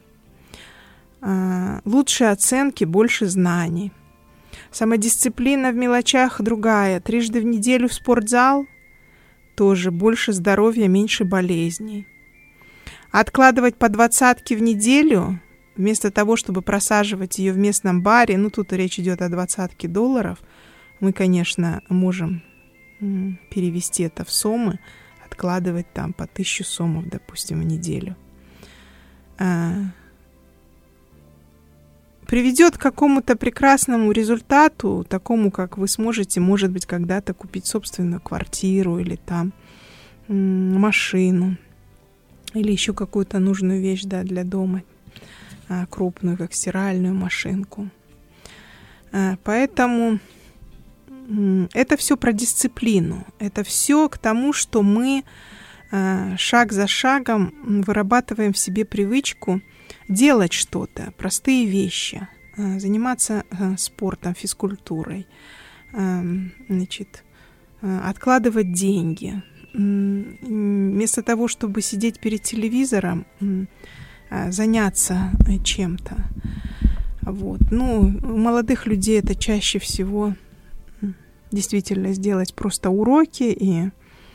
Лучше оценки, больше знаний. Самодисциплина в мелочах другая. Трижды в неделю в спортзал. Тоже больше здоровья, меньше болезней. Откладывать по двадцатке в неделю, вместо того, чтобы просаживать ее в местном баре, ну тут речь идет о двадцатке долларов, мы, конечно, можем перевести это в сомы, откладывать там по тысячу сомов, допустим, в неделю. Приведет к какому-то прекрасному результату, такому, как вы сможете, может быть, когда-то купить собственную квартиру или там машину, или еще какую-то нужную вещь, да, для дома, крупную, как стиральную машинку. Поэтому это все про дисциплину. Это все к тому, что мы шаг за шагом вырабатываем в себе привычку делать что-то, простые вещи, заниматься спортом, физкультурой, значит, откладывать деньги. Вместо того, чтобы сидеть перед телевизором, заняться чем-то. Вот. Ну, у молодых людей это чаще всего действительно сделать просто уроки, и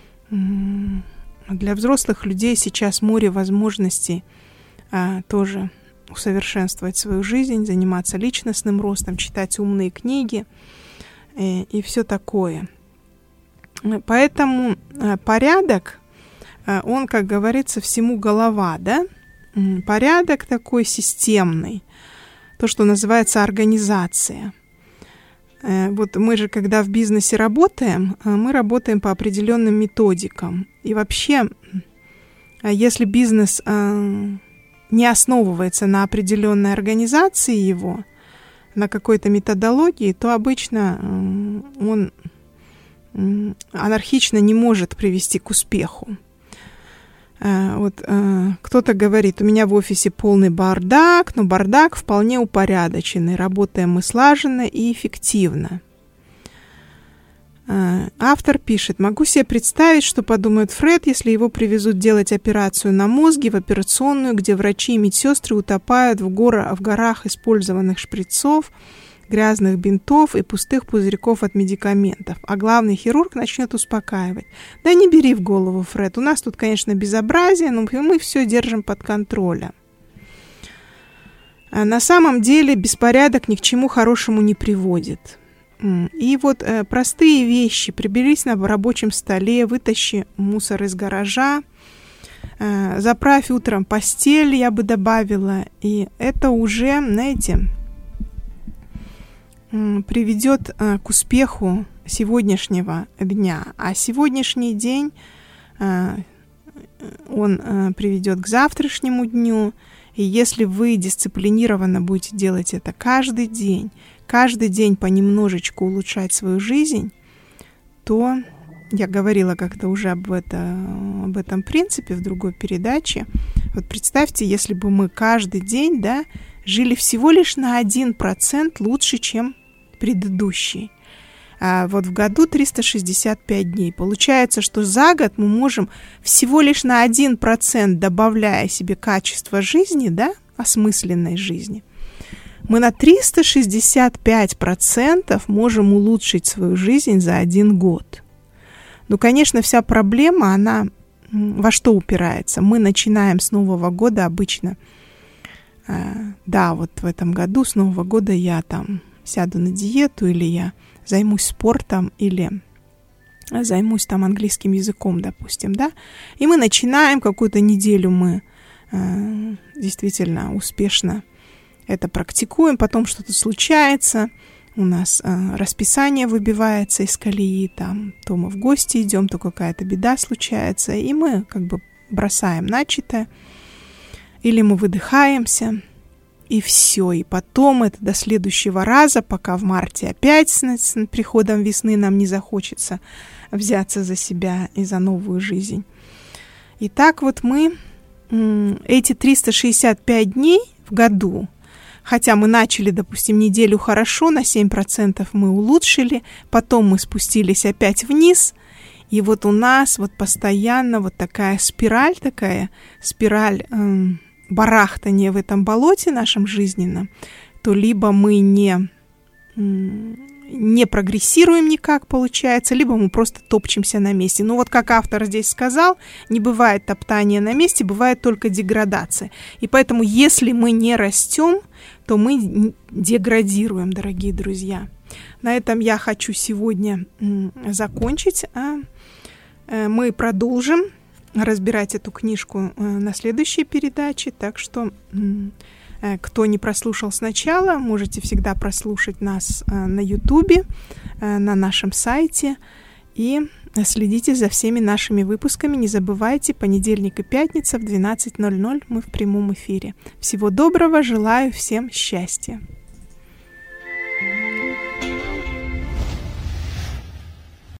для взрослых людей сейчас море возможностей а, тоже усовершенствовать свою жизнь, заниматься личностным ростом, читать умные книги и, и все такое. Поэтому а, порядок, а, он, как говорится, всему голова, да? Порядок такой системный, то, что называется организация. Вот мы же, когда в бизнесе работаем, мы работаем по определенным методикам. И вообще, если бизнес не основывается на определенной организации его, на какой-то методологии, то обычно он анархично не может привести к успеху. Вот кто-то говорит, у меня в офисе полный бардак, но бардак вполне упорядоченный, работаем мы слаженно и эффективно. Автор пишет, могу себе представить, что подумает Фред, если его привезут делать операцию на мозге в операционную, где врачи и медсестры утопают в, гора, в горах использованных шприцов, грязных бинтов и пустых пузырьков от медикаментов. А главный хирург начнет успокаивать. Да не бери в голову, Фред, у нас тут, конечно, безобразие, но мы все держим под контролем. А на самом деле беспорядок ни к чему хорошему не приводит. И вот э, простые вещи. Приберись на рабочем столе, вытащи мусор из гаража, э, заправь утром постель, я бы добавила. И это уже, знаете, приведет э, к успеху сегодняшнего дня. А сегодняшний день, э, он э, приведет к завтрашнему дню. И если вы дисциплинированно будете делать это каждый день, каждый день понемножечку улучшать свою жизнь, то, я говорила как-то уже об, это, об этом принципе в другой передаче, вот представьте, если бы мы каждый день, да, жили всего лишь на один процент лучше, чем предыдущий. А вот в году триста шестьдесят пять дней. Получается, что за год мы можем всего лишь на один процент, добавляя себе качество жизни, да, осмысленной жизни, мы на триста шестьдесят пять процентов можем улучшить свою жизнь за один год. Ну, конечно, вся проблема, она во что упирается? Мы начинаем с Нового года обычно. Э, да, вот в этом году с Нового года я там сяду на диету, или я займусь спортом, или займусь там английским языком, допустим, да. И мы начинаем, какую-то неделю мы э, действительно успешно это практикуем, потом что-то случается, у нас э, расписание выбивается из колеи, там, то мы в гости идем, то какая-то беда случается, и мы как бы бросаем начатое, или мы выдыхаемся, и все. И потом это до следующего раза, пока в марте опять с, с приходом весны нам не захочется взяться за себя и за новую жизнь. И так вот мы м, эти триста шестьдесят пять дней в году, хотя мы начали, допустим, неделю хорошо, на семь процентов мы улучшили, потом мы спустились опять вниз, и вот у нас вот постоянно вот такая спираль, такая спираль э, барахтания в этом болоте нашем жизненном, то либо мы не, э, не прогрессируем никак, получается, либо мы просто топчемся на месте. Ну вот как автор здесь сказал, не бывает топтания на месте, бывает только деградация. И поэтому если мы не растем, то мы деградируем, дорогие друзья. На этом я хочу сегодня закончить. А мы продолжим разбирать эту книжку на следующей передаче. Так что, кто не прослушал сначала, можете всегда прослушать нас на Ютубе, на нашем сайте. И следите за всеми нашими выпусками. Не забывайте, понедельник и пятница в двенадцать ноль ноль мы в прямом эфире. Всего доброго, желаю всем счастья.